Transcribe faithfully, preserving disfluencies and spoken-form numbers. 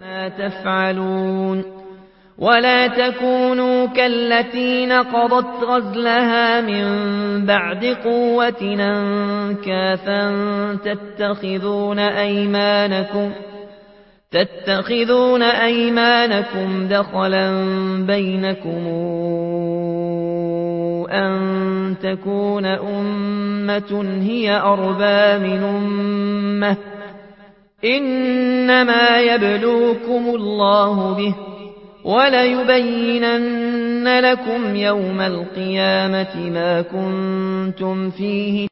ما تفعلون ولا تكونوا كالتي نقضت غزلها من بعد قوة أنكاثا تتخذون أيمانكم تتخذون أيمانكم دخلا بينكم أن تكون أمة هي أربى من أمة إنما يبلوكم الله به وليبينن لكم يوم القيامة ما كنتم فيه